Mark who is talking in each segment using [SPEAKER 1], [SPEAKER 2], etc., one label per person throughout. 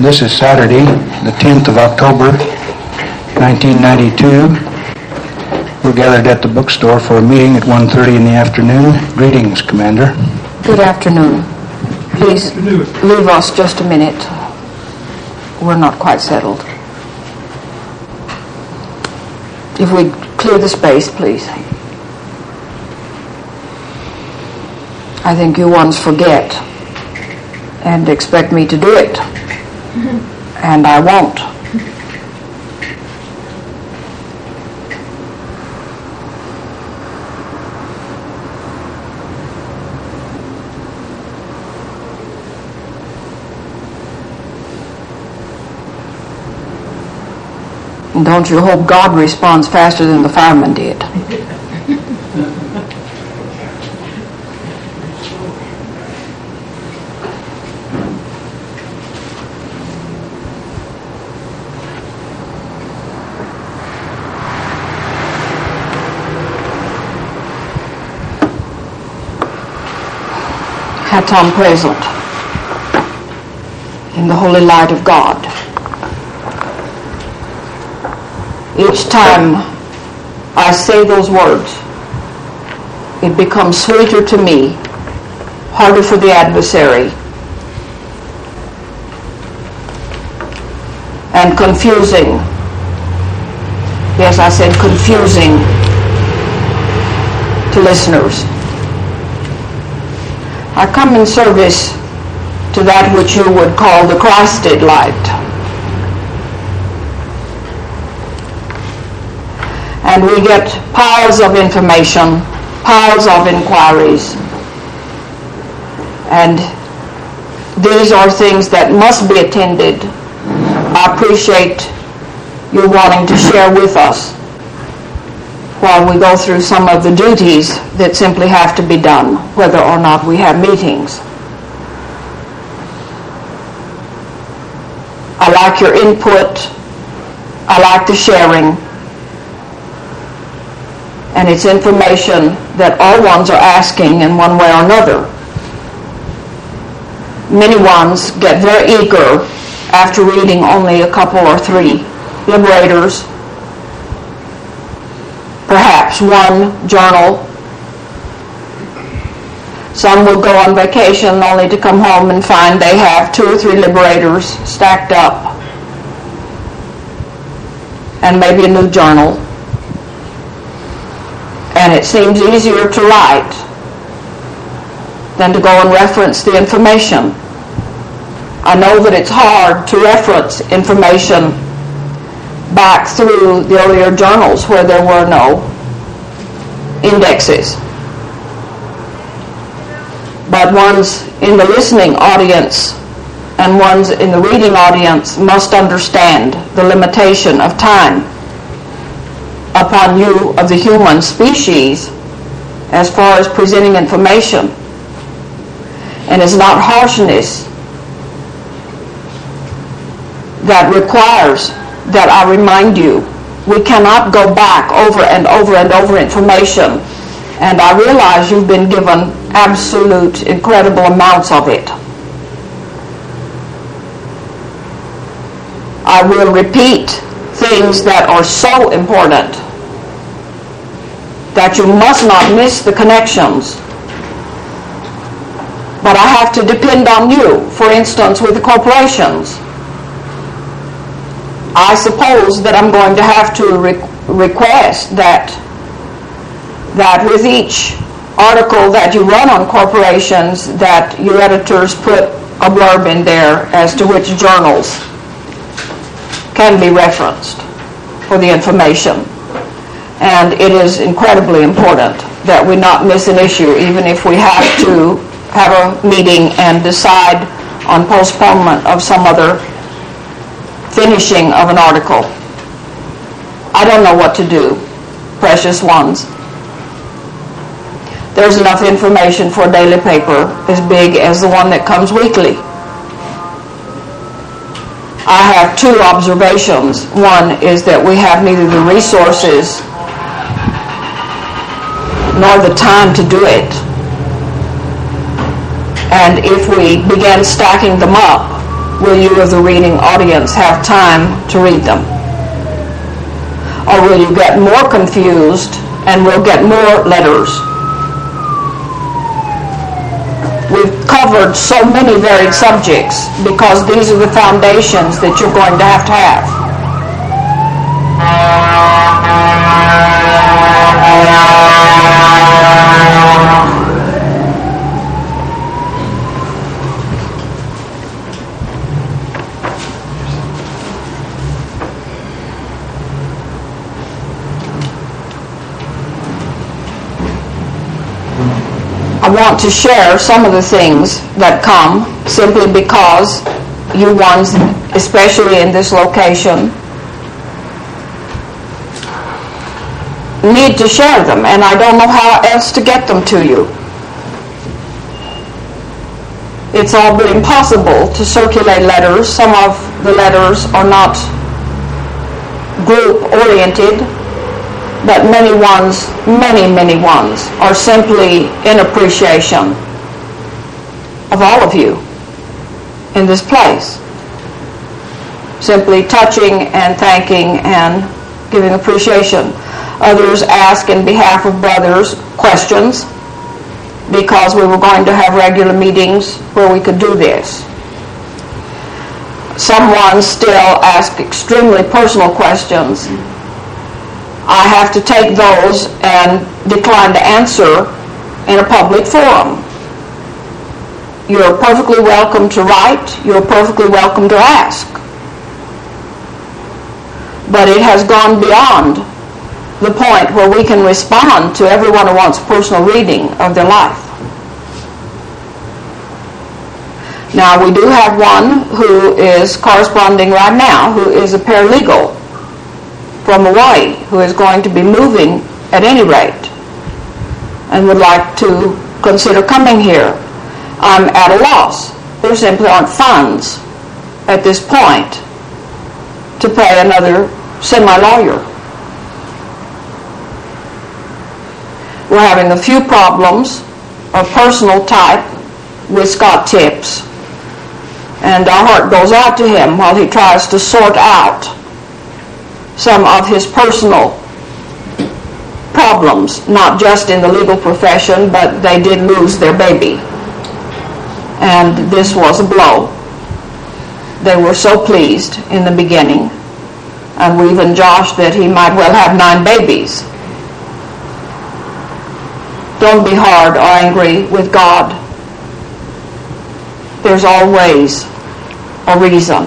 [SPEAKER 1] This is Saturday, the 10th of October, 1992. We're gathered at the bookstore for a meeting at 1:30 in the afternoon. Greetings, Commander.
[SPEAKER 2] Good afternoon. Please leave us just a minute. We're not quite settled. If we clear the space, please. I think you ones forget and expect me to do it. And I won't. And don't you hope God responds faster than the fireman did. Hatam present in the holy light of God. Each time I say those words, it becomes sweeter to me, harder for the adversary, and confusing. Yes, I said confusing to listeners. I come in service to that which you would call the Christed light. And we get piles of information, piles of inquiries. And these are things that must be attended. I appreciate you wanting to share with us while we go through some of the duties that simply have to be done, whether or not we have meetings. I like your input. I like the sharing. And it's information that all ones are asking in one way or another. Many ones get very eager after reading only a couple or three liberators, perhaps one journal. Some will go on vacation only to come home and find they have 2 or 3 liberators stacked up, and maybe a new journal. And it seems easier to write than to go and reference the information. I know that it's hard to reference information back through the earlier journals where there were no indexes. But ones in the listening audience and ones in the reading audience must understand the limitation of time upon you of the human species as far as presenting information. And it's not harshness that requires that I remind you. We cannot go back over and over and over information. And I realize you've been given absolute, incredible amounts of it. I will repeat things that are so important that you must not miss the connections. But I have to depend on you. For instance, with the corporations, I suppose that I'm going to have to request that with each article that you run on corporations, that your editors put a blurb in there as to which journals can be referenced for the information. And it is incredibly important that we not miss an issue, even if we have to have a meeting and decide on postponement of some other finishing of an article. I don't know what to do, precious ones. There's enough information for a daily paper as big as the one that comes weekly. I have 2 observations. One is that we have neither the resources nor the time to do it. And if we began stacking them up, will you, as the reading audience, have time to read them? Or will you get more confused and will get more letters? We've covered so many varied subjects because these are the foundations that you're going to have. I want to share some of the things that come simply because you ones, especially in this location, need to share them, and I don't know how else to get them to you. It's all but impossible to circulate letters. Some of the letters are not group-oriented, but many ones are simply in appreciation of all of you in this place. Simply touching and thanking and giving appreciation. Others ask in behalf of brothers questions because we were going to have regular meetings where we could do this. Someone still ask extremely personal questions. I have to take those and decline to answer in a public forum. You're perfectly welcome to write. You're perfectly welcome to ask. But it has gone beyond the point where we can respond to everyone who wants personal reading of their life. Now, we do have one who is corresponding right now, who is a paralegal from Hawaii, who is going to be moving at any rate and would like to consider coming here. I'm at a loss. There simply aren't funds at this point to pay another semi-lawyer. We're having a few problems of personal type with Scott Tips, and our heart goes out to him while he tries to sort out some of his personal problems, not just in the legal profession, but they did lose their baby. And this was a blow. They were so pleased in the beginning, and we even joshed that he might well have 9 babies. Don't be hard or angry with God. There's always a reason.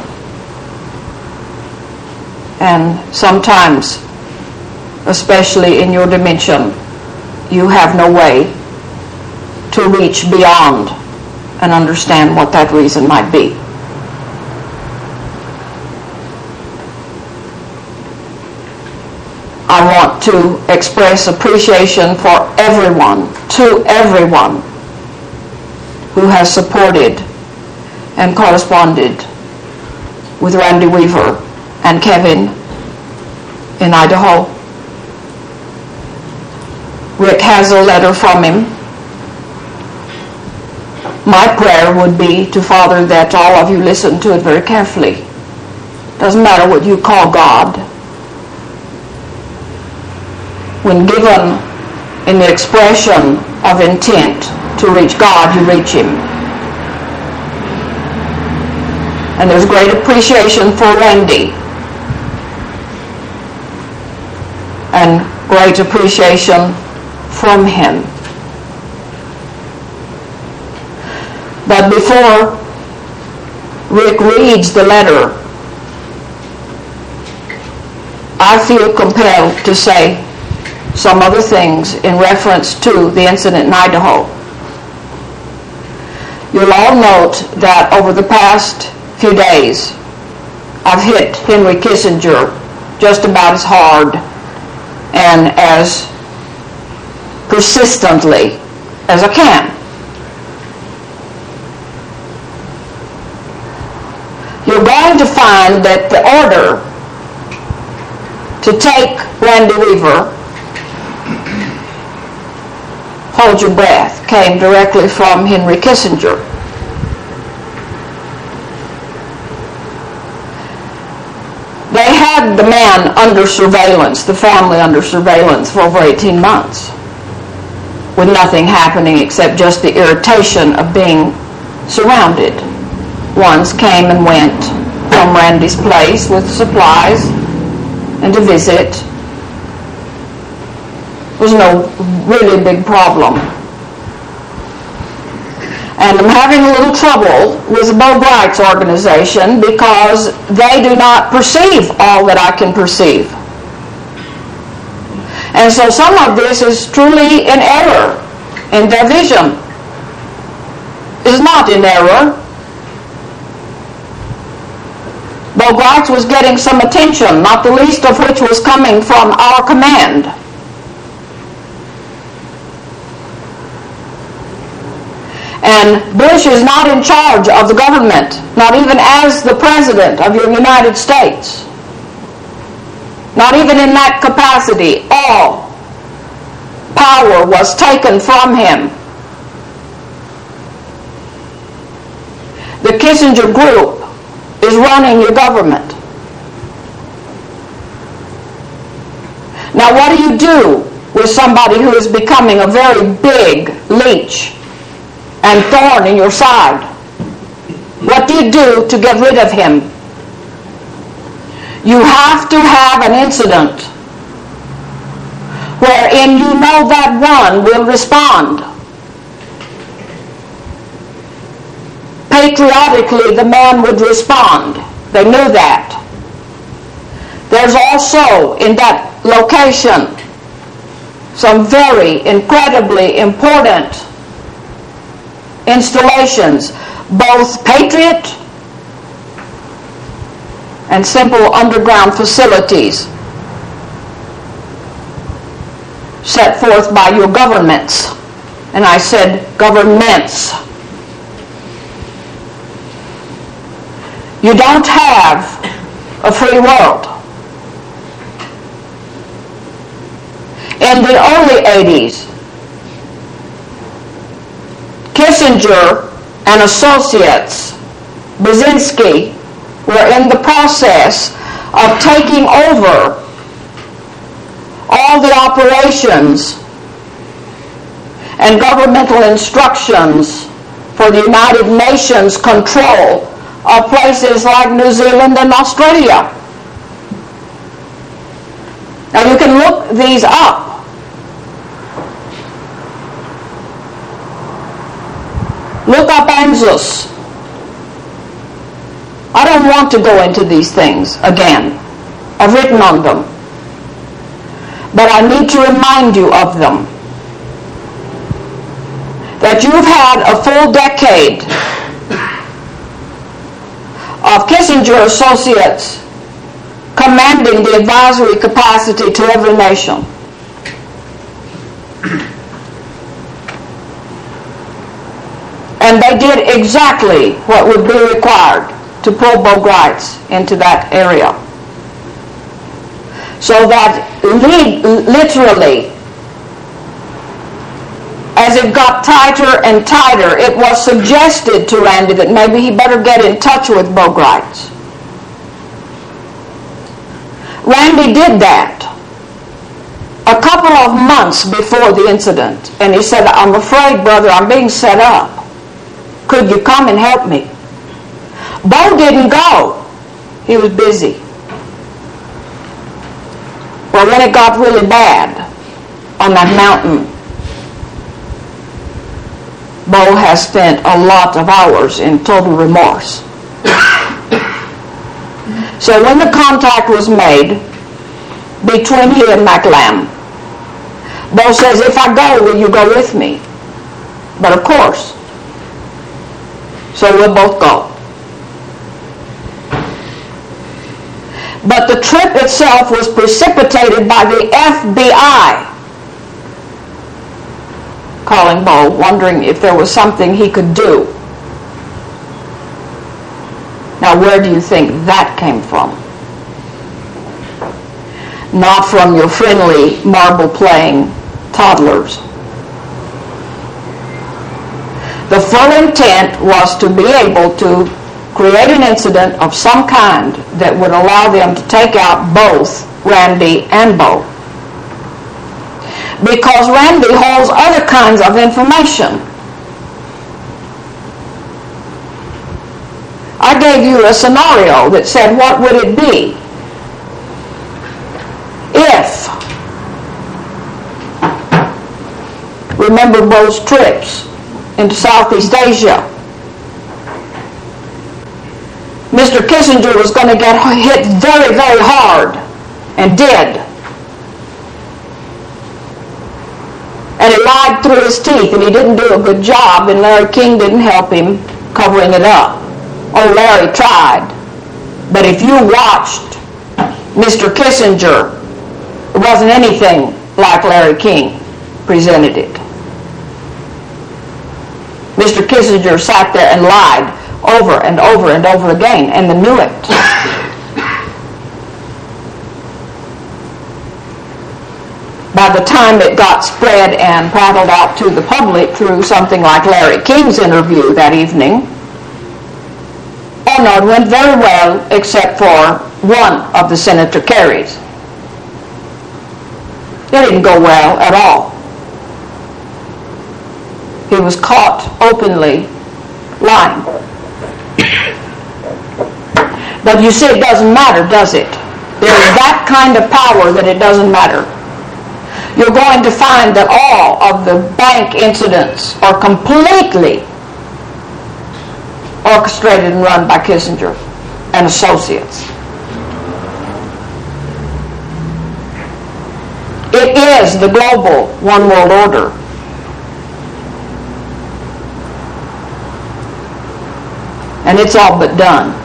[SPEAKER 2] And sometimes, especially in your dimension, you have no way to reach beyond and understand what that reason might be. I want to express appreciation for everyone, to everyone who has supported and corresponded with Randy Weaver and Kevin in Idaho. Rick has a letter from him. My prayer would be to Father that all of you listen to it very carefully. Doesn't matter what you call God. When given in the expression of intent to reach God, you reach Him. And there's great appreciation for Randy and great appreciation from him. But before Rick reads the letter, I feel compelled to say some other things in reference to the incident in Idaho. You'll all note that over the past few days, I've hit Henry Kissinger just about as hard and as persistently as I can. You're going to find that the order to take Randy Weaver, hold your breath, came directly from Henry Kissinger. had the man under surveillance, the family under surveillance for over 18 months with nothing happening except just the irritation of being surrounded. Ones came and went from Randy's place with supplies and to visit. There was no really big problem. And I'm having a little trouble with the Bo Gritz organization because they do not perceive all that I can perceive. And so some of this is truly in error in their vision. Is not in error. Bo Gritz was getting some attention, not the least of which was coming from our command. And Bush is not in charge of the government, not even as the President of the United States. Not even in that capacity. All power was taken from him. The Kissinger Group is running your government. Now what do you do with somebody who is becoming a very big leech and thorn in your side? What do you do to get rid of him? You have to have an incident wherein you know that one will respond. Patriotically, the man would respond. They knew that. There's also in that location some very incredibly important installations, both Patriot and simple underground facilities set forth by your governments. And I said governments. You don't have a free world. In the early 80s, Kissinger and associates, Brzezinski, were in the process of taking over all the operations and governmental instructions for the United Nations control of places like New Zealand and Australia. Now you can look these up. Look up ANZUS. I don't want to go into these things again. I've written on them. But I need to remind you of them. That you've had a full decade of Kissinger associates commanding the advisory capacity to every nation. And they did exactly what would be required to pull Bo Gritz into that area. So that literally, as it got tighter and tighter, it was suggested to Randy that maybe he better get in touch with Bo Gritz. Randy did that a couple of months before the incident, and he said, "I'm afraid, brother, I'm being set up. Could you come and help me?" Bo didn't go. He was busy. Well, when it got really bad on that mountain, Bo has spent a lot of hours in total remorse. So when the contact was made between he and McLam, Bo says, "If I go, will you go with me?" But of course. So we'll both go. But the trip itself was precipitated by the FBI calling Bo, wondering if there was something he could do. Now, where do you think that came from? Not from your friendly marble-playing toddlers. The full intent was to be able to create an incident of some kind that would allow them to take out both Randy and Bo. Because Randy holds other kinds of information. I gave you a scenario that said, what would it be if, remember Bo's trips into Southeast Asia, Mr. Kissinger was going to get hit very, very hard, and did. And he lied through his teeth, and he didn't do a good job, and Larry King didn't help him covering it up. Oh, Larry tried. But if you watched Mr. Kissinger, it wasn't anything like Larry King presented it. Mr. Kissinger sat there and lied over and over and over again, and they knew it. By the time it got spread and prattled out to the public through something like Larry King's interview that evening, oh no, it went very well except for one of the Senator Kerrys. It didn't go well at all. He was caught openly lying. But you see, it doesn't matter, does it? There's that kind of power that it doesn't matter. You're going to find that all of the bank incidents are completely orchestrated and run by Kissinger and associates. It is the global one world order. And it's all but done.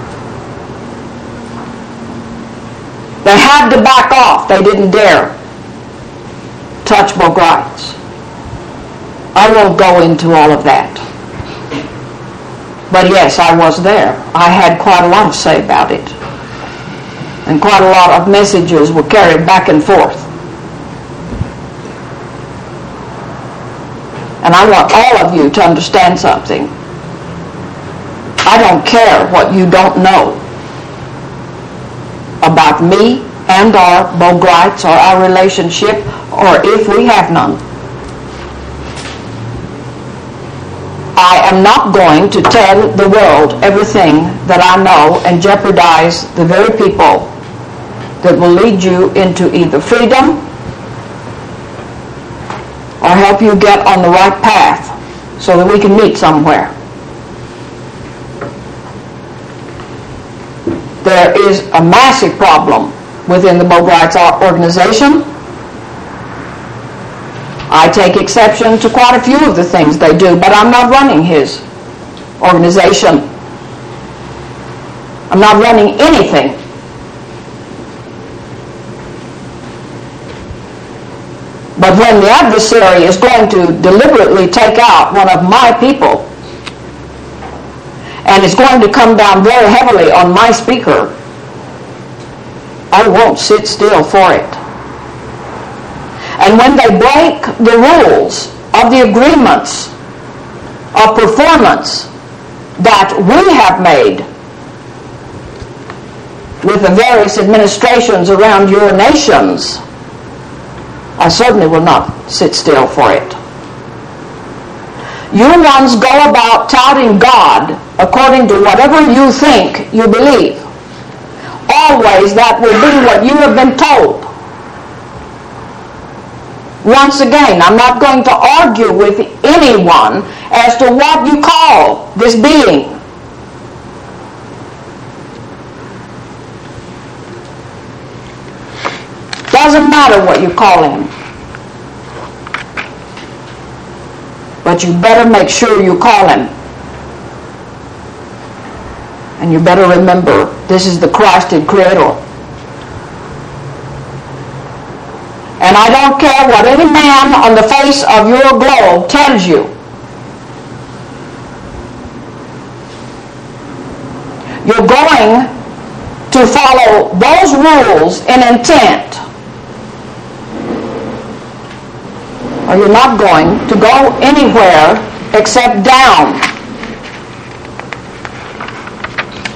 [SPEAKER 2] They had to back off. They didn't dare touch Bo Gratz. I won't go into all of that. But yes, I was there. I had quite a lot to say about it. And quite a lot of messages were carried back and forth. And I want all of you to understand something. I don't care what you don't know about me and or Bo Gratz or our relationship, or if we have none. I am not going to tell the world everything that I know and jeopardize the very people that will lead you into either freedom or help you get on the right path so that we can meet somewhere. There is a massive problem within the Bo Gratz organization. I take exception to quite a few of the things they do, but I'm not running his organization. I'm not running anything. But when the adversary is going to deliberately take out one of my people, and is going to come down very heavily on my speaker, I won't sit still for it. And when they break the rules of the agreements of performance that we have made with the various administrations around your nations, I certainly will not sit still for it. You ones go about touting God according to whatever you think you believe. Always that will be what you have been told. Once again, I'm not going to argue with anyone as to what you call this being. Doesn't matter what you call him. But you better make sure you call him. And you better remember, this is the Christed Creator. And I don't care what any man on the face of your globe tells you. You're going to follow those rules in intent, or you're not going to go anywhere except down.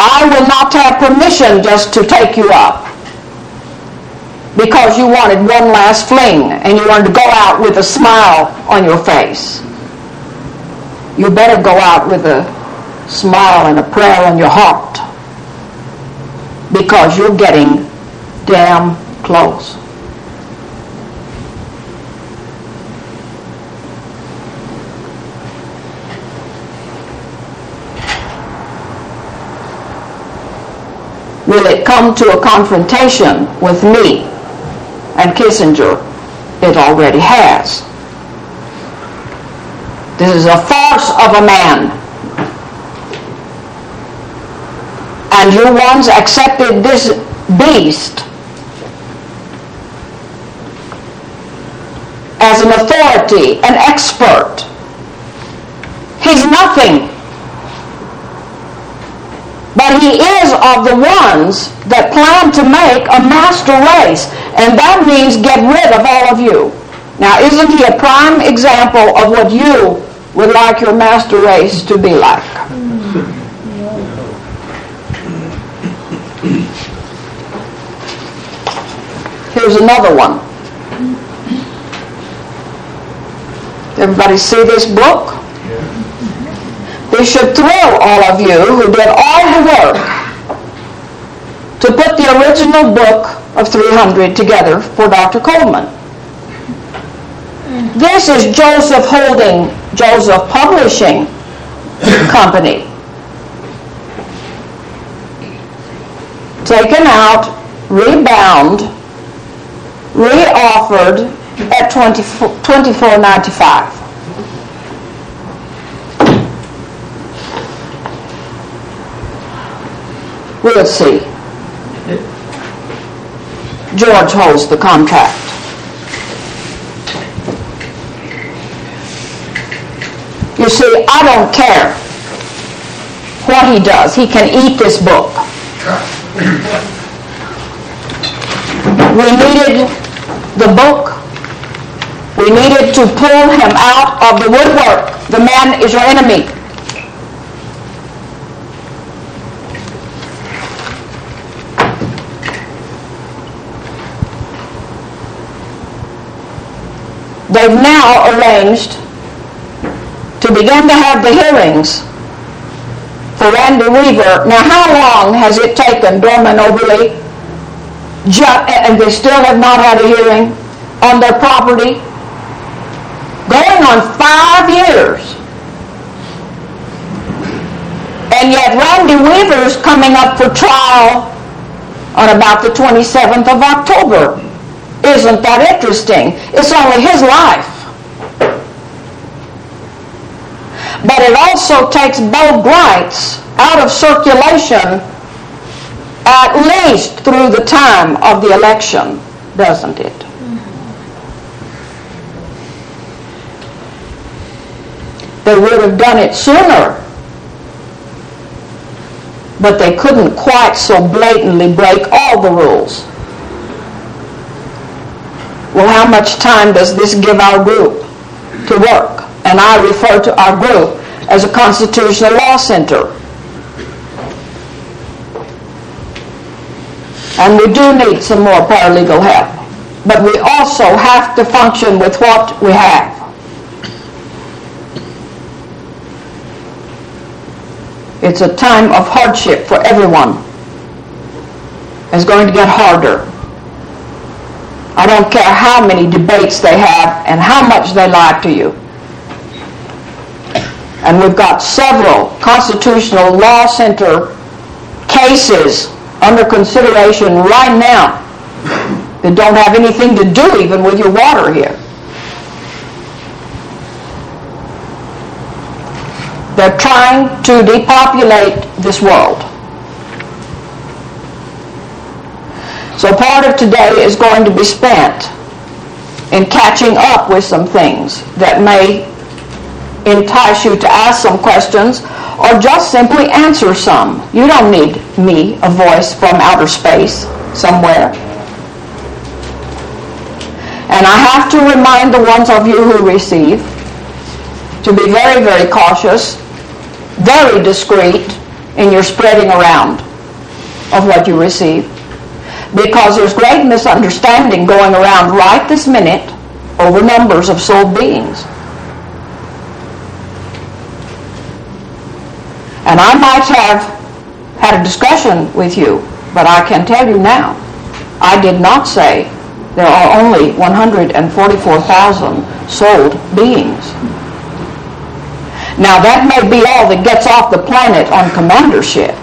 [SPEAKER 2] I will not have permission just to take you up because you wanted one last fling and you wanted to go out with a smile on your face. You better go out with a smile and a prayer on your heart, because you're getting damn close. Will it come to a confrontation with me and Kissinger? It already has. This is a farce of a man. And you ones accepted this beast as an authority, an expert. He's nothing. But he is of the ones that plan to make a master race, and that means get rid of all of you. Now, isn't he a prime example of what you would like your master race to be like? Here's another one. Everybody see this book? This should thrill all of you who did all the work to put the original book of 300 together for Dr. Coleman. This is Joseph Holding, Joseph Publishing Company. Taken out, rebound, reoffered at $24.95. We'll see. George holds the contract. You see, I don't care what he does. He can eat this book. We needed the book. We needed to pull him out of the woodwork. The man is your enemy. They've now arranged to begin to have the hearings for Randy Weaver. Now, how long has it taken Dorman Oberle, and they still have not had a hearing on their property? Going on 5 years. And yet Randy Weaver's coming up for trial on about the 27th of October. Isn't that interesting? It's only his life. But it also takes Bo Grites out of circulation at least through the time of the election, doesn't it? They would have done it sooner, but they couldn't quite so blatantly break all the rules. Well, how much time does this give our group to work? And I refer to our group as a constitutional law center. And we do need some more paralegal help. But we also have to function with what we have. It's a time of hardship for everyone. It's going to get harder. I don't care how many debates they have and how much they lie to you. And we've got several constitutional law center cases under consideration right now that don't have anything to do even with your water here. They're trying to depopulate this world. So part of today is going to be spent in catching up with some things that may entice you to ask some questions or just simply answer some. You don't need me, a voice from outer space somewhere. And I have to remind the ones of you who receive to be very, very cautious, very discreet, in your spreading around of what you receive. Because there's great misunderstanding going around right this minute over numbers of soul beings. And I might have had a discussion with you, but I can tell you now, I did not say there are only 144,000 souled beings. Now that may be all that gets off the planet on commandership.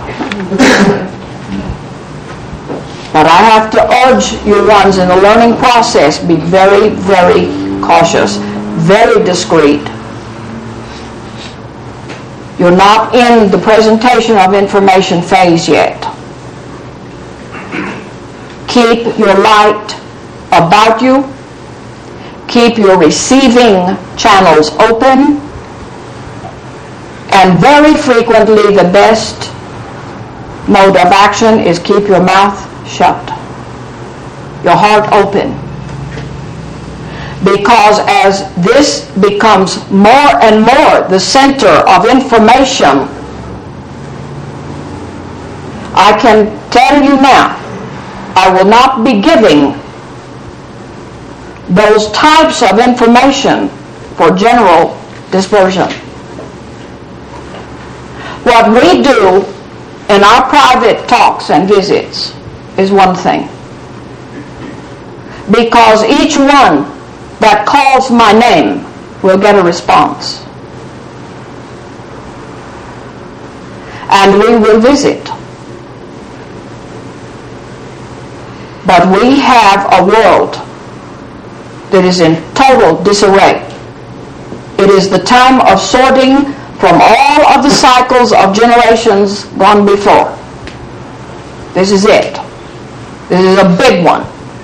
[SPEAKER 2] But I have to urge you ones in the learning process, be very, very cautious, very discreet. You're not in the presentation of information phase yet. Keep your light about you. Keep your receiving channels open. And very frequently the best mode of action is keep your mouth shut, your heart open. Because as this becomes more and more the center of information, I can tell you now, I will not be giving those types of information for general dispersion. What we do in our private talks and visits is one thing. Because each one that calls my name will get a response. And we will visit. But we have a world that is in total disarray. It is the time of sorting from all of the cycles of generations gone before. This is it. This is a big one.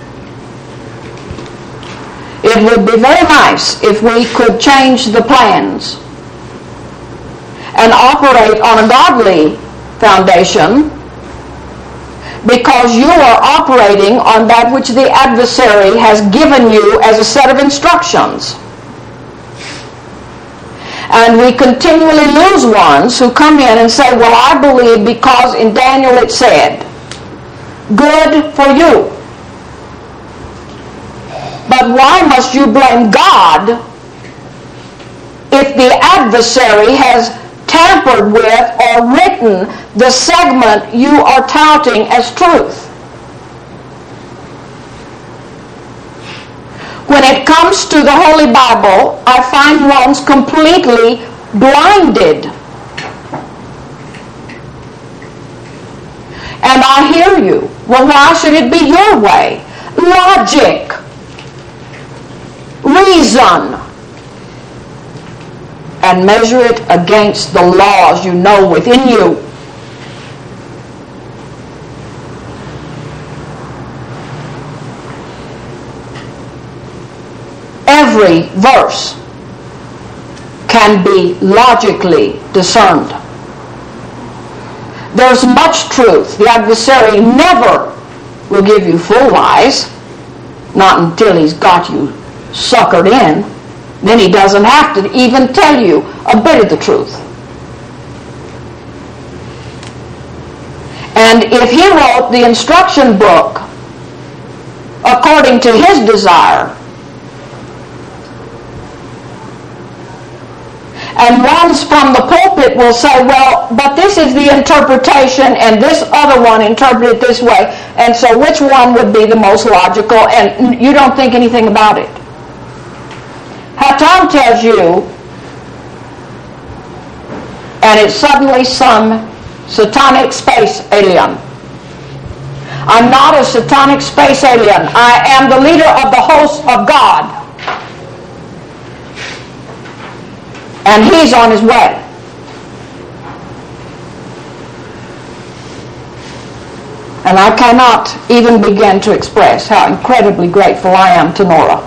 [SPEAKER 2] It would be very nice if we could change the plans and operate on a godly foundation, because you are operating on that which the adversary has given you as a set of instructions. And we continually lose ones who come in and say, well, I believe because in Daniel it said, good for you. But why must you blame God if the adversary has tampered with or written the segment you are touting as truth? When it comes to the Holy Bible, I find ones completely blinded. And I hear you. Well, why should it be your way? Logic. Reason. And measure it against the laws you know within you. Every verse can be logically discerned. There's much truth. The adversary never will give you full lies, not until he's got you suckered in. Then he doesn't have to even tell you a bit of the truth. And if he wrote the instruction book according to his desire, and ones from the pulpit will say, well, but this is the interpretation and this other one interpreted this way, and so which one would be the most logical? And you don't think anything about it. Hatam tells you, and it's suddenly some satanic space alien. I'm not a satanic space alien. I am the leader of the host of God. And he's on his way. And I cannot even begin to express how incredibly grateful I am to Nora,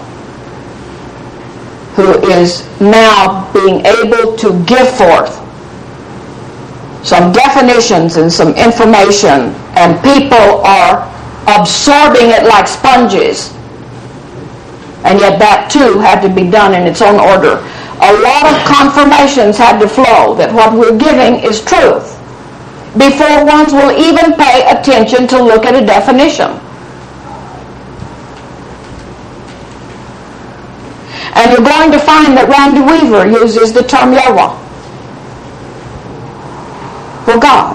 [SPEAKER 2] who is now being able to give forth some definitions and some information, and people are absorbing it like sponges. And yet that too had to be done in its own order. A lot of confirmations had to flow that what we're giving is truth. before ones will even pay attention to look at a definition. And you're going to find that Randy Weaver uses the term Yahweh for God.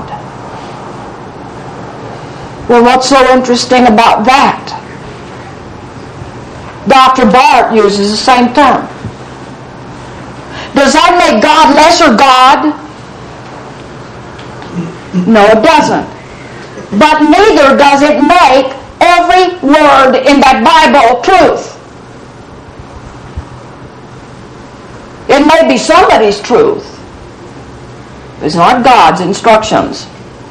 [SPEAKER 2] Well, what's so interesting about that? Dr. Barth uses the same term. Does that make God lesser God? No, it doesn't. But neither does it make every word in that Bible truth. It may be somebody's truth. It's not God's instructions.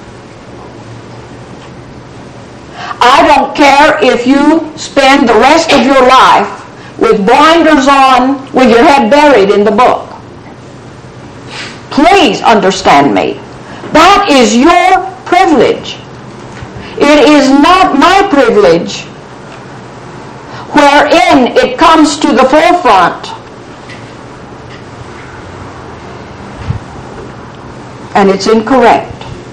[SPEAKER 2] I don't care if you spend the rest of your life with blinders on, with your head buried in the book. Please understand me. That is your privilege. It is not my privilege, wherein it comes to the forefront. And it's incorrect.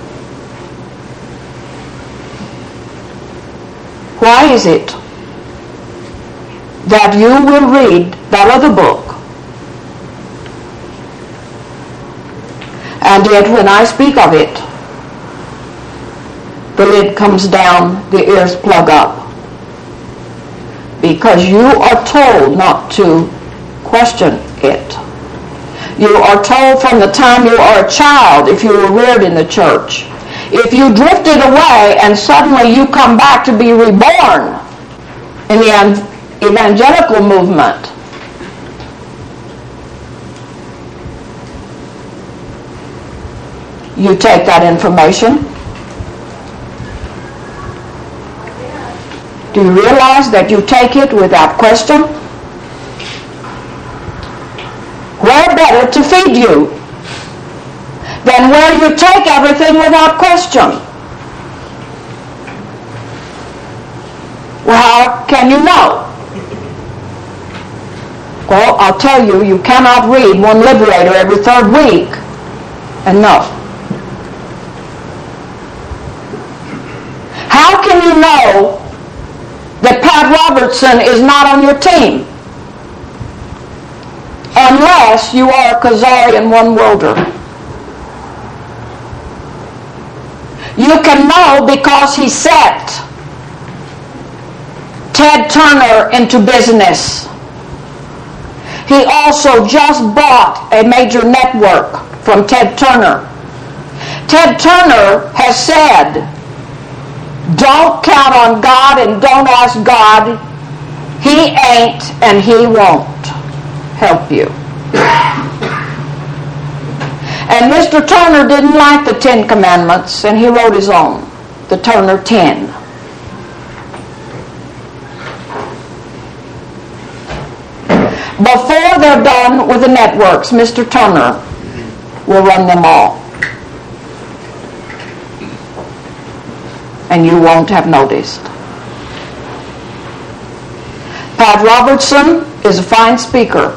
[SPEAKER 2] Why is it that you will read that other book, and yet when I speak of it, the lid comes down, the ears plug up? Because you are told not to question it. You are told from the time you are a child, if you were reared in the church. If you drifted away and suddenly you come back to be reborn in the evangelical movement, you take that information. Do you realize that you take it without question? Where better to feed you than where you take everything without question? Well, how can you know? Well, I'll tell you, you cannot read one Liberator every third week and know. How can you know that Pat Robertson is not on your team? Unless you are a Khazarian one-worlder. You can know because he set Ted Turner into business. He also just bought a major network from Ted Turner. Ted Turner has said, don't count on God and don't ask God. He ain't and he won't help you. And Mr. Turner didn't like the 10 Commandments, and he wrote his own, the Turner 10. Before they're done with the networks, Mr. Turner will run them all. And you won't have noticed. Pat Robertson is a fine speaker.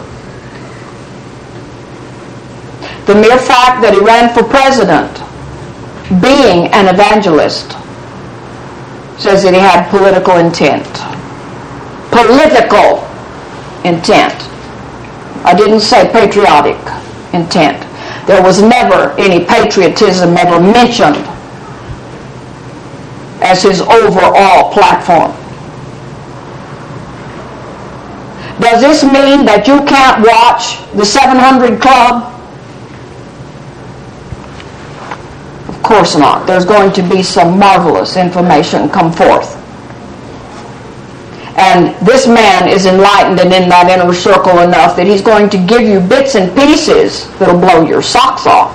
[SPEAKER 2] The mere fact that he ran for president, being an evangelist, says that he had political intent. Political intent. I didn't say patriotic intent. There was never any patriotism ever mentioned as his overall platform. Does this mean that you can't watch the 700 Club? Of course not. There's going to be some marvelous information come forth. And this man is enlightened and in that inner circle enough that he's going to give you bits and pieces that'll blow your socks off.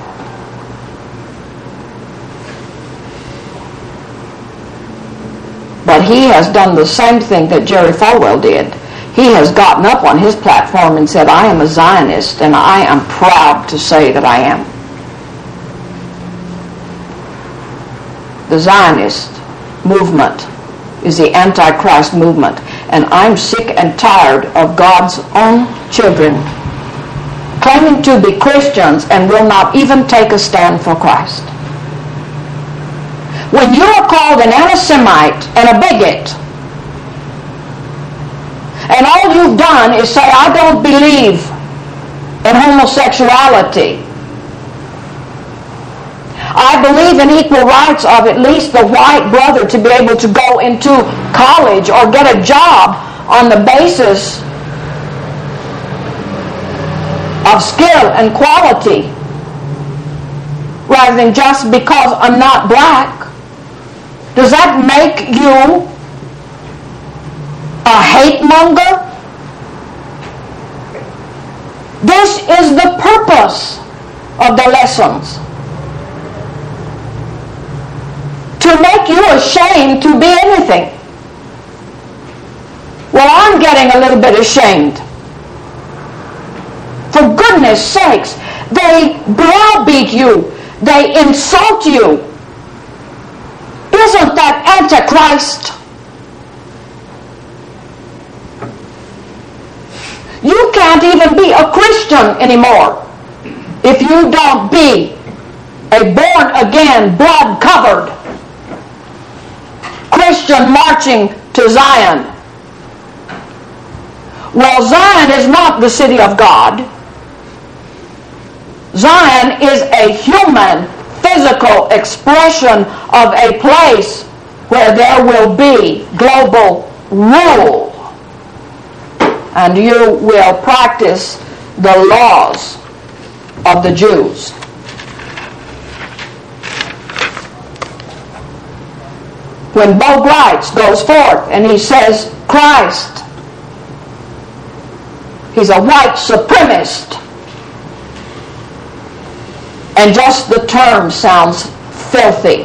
[SPEAKER 2] But he has done the same thing that Jerry Falwell did. He has gotten up on his platform and said, I am a Zionist, and I am proud to say that I am. The Zionist movement is the Antichrist movement, and I'm sick and tired of God's own children claiming to be Christians and will not even take a stand for Christ. When you are called an anti-Semite and a bigot, and all you've done is say, I don't believe in homosexuality. I believe in equal rights of at least the white brother to be able to go into college or get a job on the basis of skill and quality rather than just because I'm not black. Does that make you a hate monger? This is the purpose of the lessons. To make you ashamed to be anything. Well, I'm getting a little bit ashamed. For goodness sakes, they browbeat you. They insult you. Isn't that Antichrist? You can't even be a Christian anymore if you don't be a born-again, blood-covered Christian marching to Zion. Well, Zion is not the city of God. Zion is a human, physical expression of a place where there will be global rule. And you will practice the laws of the Jews. When Bo Gleitz goes forth and he says, Christ, he's a white supremacist. And just the term sounds filthy.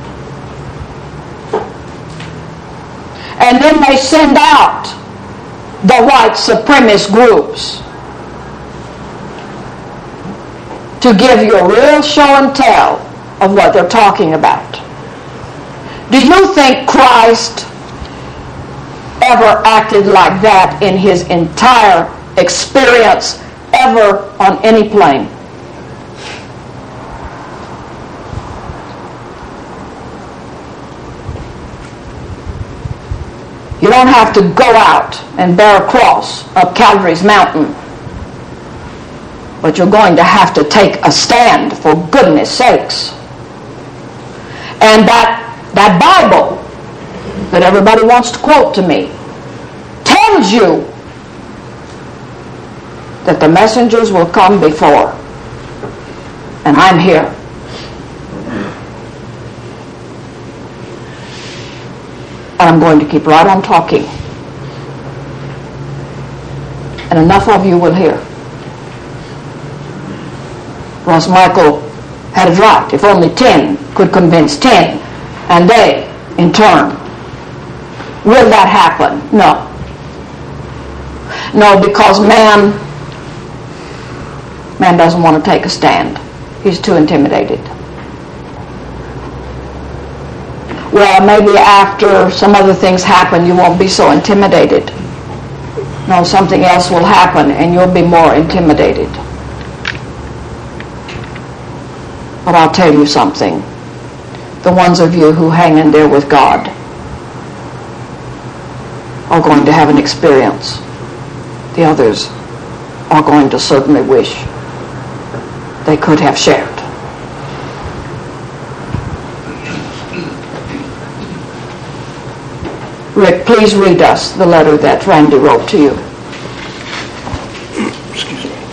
[SPEAKER 2] And then they send out the white supremacist groups to give you a real show and tell of what they're talking about. Do you think Christ ever acted like that in his entire experience, ever on any plane? You don't have to go out and bear a cross up Calvary's mountain. But you're going to have to take a stand, for goodness sakes. And that Bible that everybody wants to quote to me tells you that the messengers will come before. And I'm here. And I'm going to keep right on talking. And enough of you will hear. Ross Michael had it right. If only 10 could convince 10, and they, in turn. Will that happen? No. No, because man doesn't want to take a stand. He's too intimidated. Well, maybe after some other things happen, you won't be so intimidated. No, something else will happen, and you'll be more intimidated. But I'll tell you something. The ones of you who hang in there with God are going to have an experience. The others are going to certainly wish they could have shared. Rick, please read us the letter that Randy wrote to you.
[SPEAKER 1] Excuse me.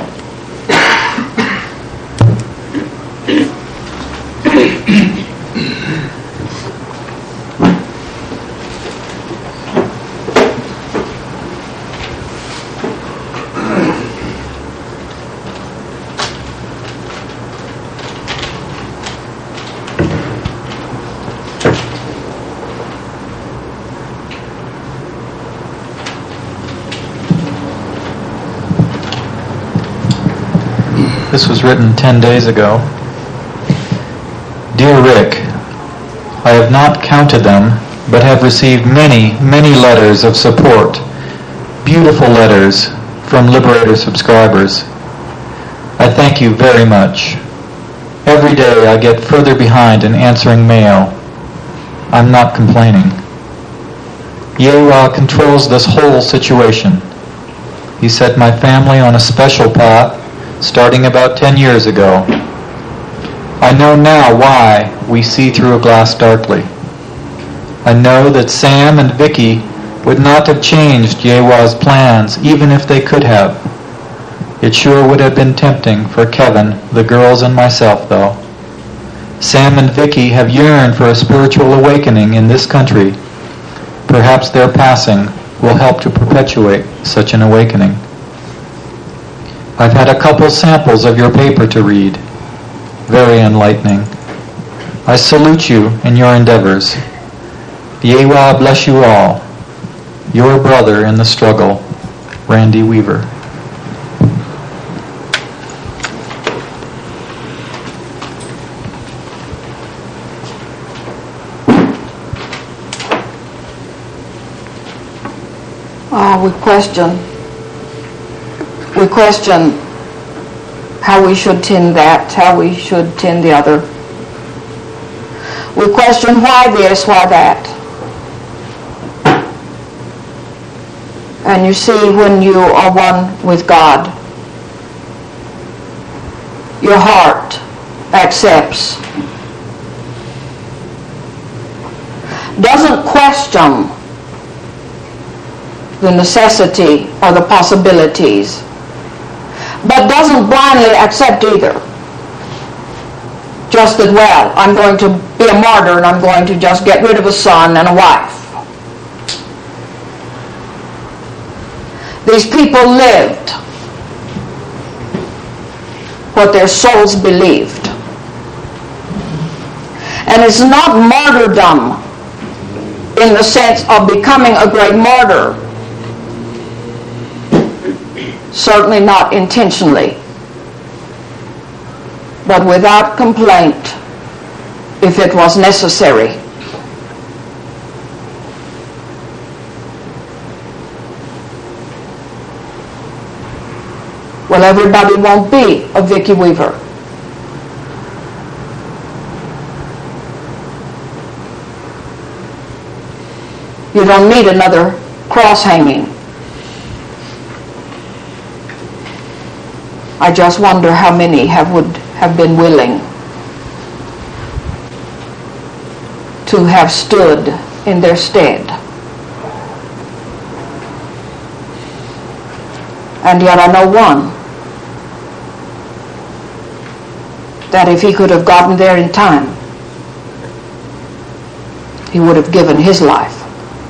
[SPEAKER 3] This was written 10 days ago. Dear Rick, I have not counted them, but have received many, many letters of support, beautiful letters from Liberator subscribers. I thank you very much. Every day I get further behind in answering mail, I'm not complaining. Yahweh controls this whole situation. He set my family on a special path starting about 10 years ago. I know now why we see through a glass darkly. I know that Sam and Vicky would not have changed Yahweh's plans even if they could have. It sure would have been tempting for Kevin, the girls, and myself, though. Sam and Vicky have yearned for a spiritual awakening in this country. Perhaps their passing will help to perpetuate such an awakening. I've had a couple samples of your paper to read. Very enlightening. I salute you in your endeavors. Yahweh bless you all. Your brother in the struggle, Randy Weaver.
[SPEAKER 2] We question how we should tend that, how we should tend the other. We question why this, why that. And you see, when you are one with God, your heart accepts, doesn't question the necessity or the possibilities, but doesn't blindly accept either. Just that, well, I'm going to be a martyr and I'm going to just get rid of a son and a wife. These people lived what their souls believed. And it's not martyrdom in the sense of becoming a great martyr. Certainly not intentionally, but without complaint if it was necessary. Well, everybody won't be a Vicky Weaver. You don't need another cross hanging. I just wonder how many would have been willing to have stood in their stead. And yet I know one, that if he could have gotten there in time, he would have given his life.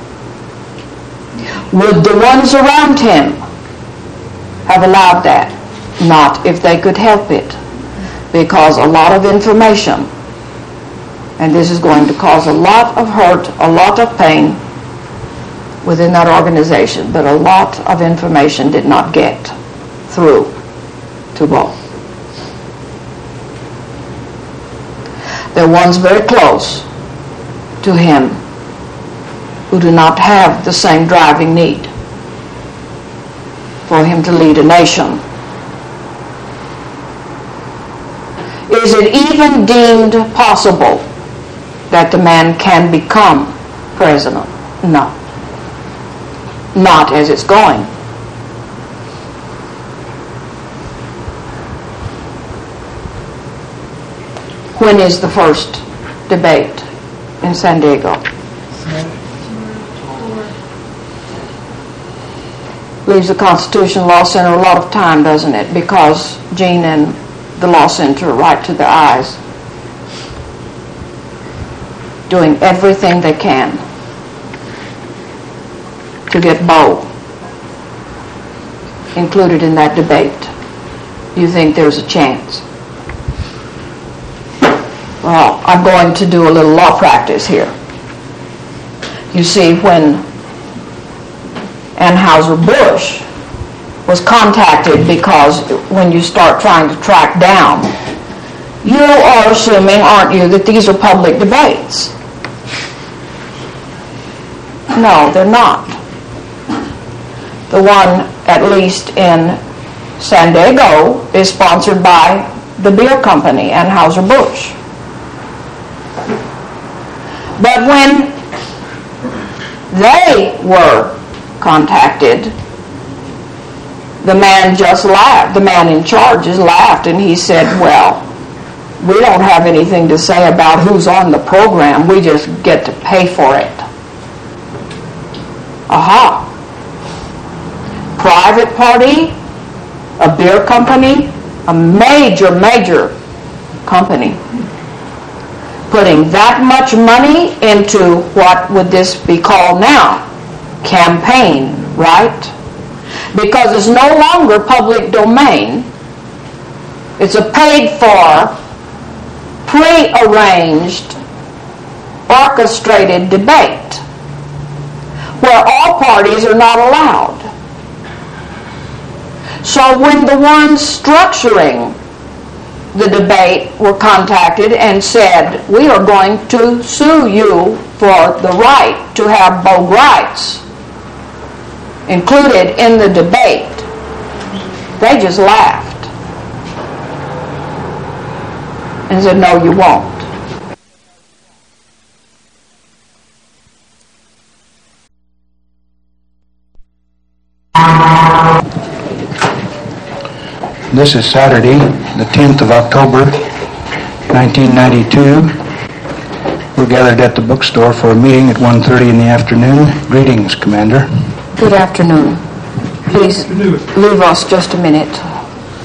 [SPEAKER 2] Would the ones around him have allowed that? Not if they could help it, because a lot of information, and this is going to cause a lot of hurt, a lot of pain within that organization, but a lot of information did not get through to both. There are ones very close to him who do not have the same driving need for him to lead a nation. Is it even deemed possible that the man can become president? No. Not as it's going. When is the first debate in San Diego? Leaves the Constitution Law Center a lot of time, doesn't it? Because Gene and the Law Center are right to their eyes, doing everything they can to get Bo included in that debate. You think there's a chance? Well, I'm going to do a little law practice here. You see, when Anheuser-Busch was contacted, because when you start trying to track down, you are assuming, aren't you, that these are public debates? No, they're not. The one, at least in San Diego, is sponsored by the beer company, Anheuser-Busch. But when they were contacted, the man just laughed. The man in charge just laughed, and he said, well, we don't have anything to say about who's on the program. We just get to pay for it. Aha. Private party, a beer company, a major company, putting that much money into what would this be called now? Campaign, right? Because it's no longer public domain. It's a paid-for, pre-arranged, orchestrated debate where all parties are not allowed. So when the ones structuring the debate were contacted and said, we are going to sue you for the right to have both rights included in the debate, they just laughed and said, no, you won't.
[SPEAKER 1] This is Saturday, the 10th of October, 1992. We're gathered at the bookstore for a meeting at 1:30 in the afternoon. Greetings, Commander.
[SPEAKER 2] Good afternoon. Please leave us just a minute.